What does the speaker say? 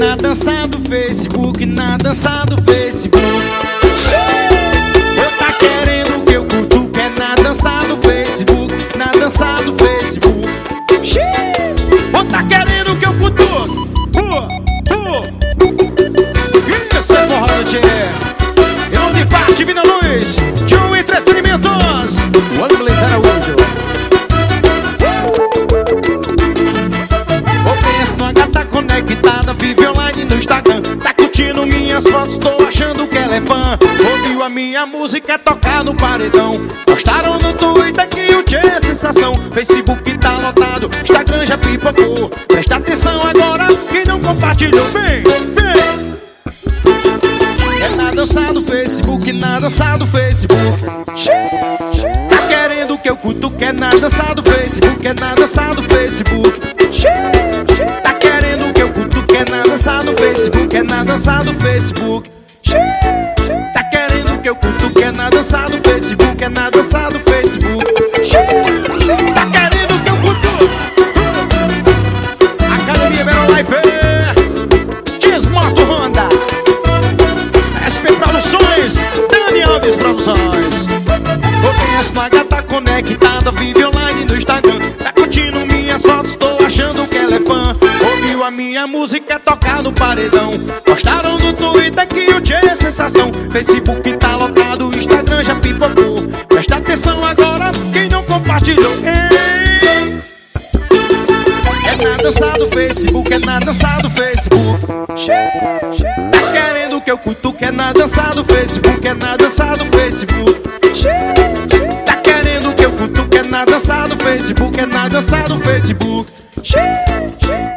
na dança do Facebook, na dança do Facebook. Eu tá querendo que eu cutuque, é na dança do Facebook, na dança do Facebook. Ou tá querendo que eu cutuque? Isso é morrante. E onde parte Divina Luz, Tio Entretenimentos, o Ângeles Araújo. Tá conectada, vive online no Instagram, tá curtindo minhas fotos, tô achando que ela é fã. Ouviu a minha música tocar no paredão, postaram no Twitter que o tchê é sensação. Facebook tá lotado, Instagram já pipocou. Presta atenção agora, quem não compartilhou, vem, vem. É na dança do Facebook, na dança do Facebook. Tá querendo que eu cutuque, é na dança do Facebook, é na dança do Facebook. Tá querendo que eu cutuque, é na dança do Facebook, é na dança do Facebook. Tá querendo que eu cutuque, é na dança do Facebook, é na dança do Facebook. Tá querendo que eu cutuque. Academia Verão Life, Desmoto Honda, SP Produções, Dani Alves Produções. Eu conheço uma gata conectada, vive online no Instagram, tá curtindo minhas fotos, tô achando que ela é fã. Ouviu a minha música tocar no paredão, postaram no Twitter que o tchê é sensação. Facebook tá lotado, o Instagram já pipocou. Presta atenção agora, quem não compartilhou, ei. É na dança do Facebook, é na dança do Facebook. Tá querendo que eu cutuque, é na dança do Facebook, é na dança do Facebook. Tá querendo que eu cutuque, é na dança do Facebook, é na dança do Facebook.